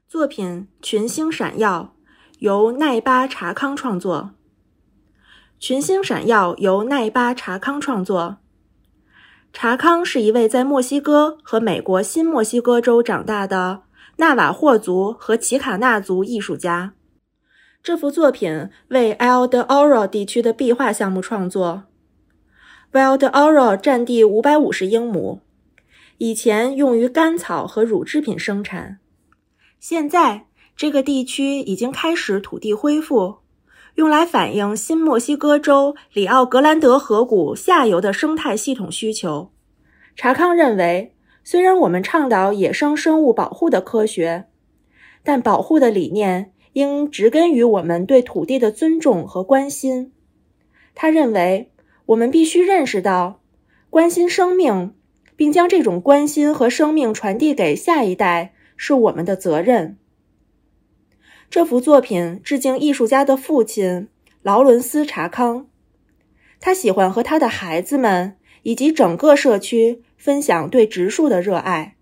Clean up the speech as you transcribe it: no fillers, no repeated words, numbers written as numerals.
作品《群星闪耀》由奈巴查康创作。群星闪耀由奈巴查康创作。查康是一位在墨西哥和美国新墨西哥州长大的纳瓦霍族和奇卡纳族艺术家。这幅作品为 El de Oro 地区的壁画项目创作。El de Oro 占地550英亩，以前用于干草和乳制品生产。现在，这个地区已经开始土地恢复，用来反映新墨西哥州里奥格兰德河谷下游的生态系统需求。查康认为，虽然我们倡导野生生物保护的科学，但保护的理念应植根于我们对土地的尊重和关心。他认为，我们必须认识到，关心生命，并将这种关心和生命传递给下一代，是我们的责任。这幅作品致敬艺术家的父亲劳伦斯·查康，他喜欢和他的孩子们以及整个社区分享对植树的热爱。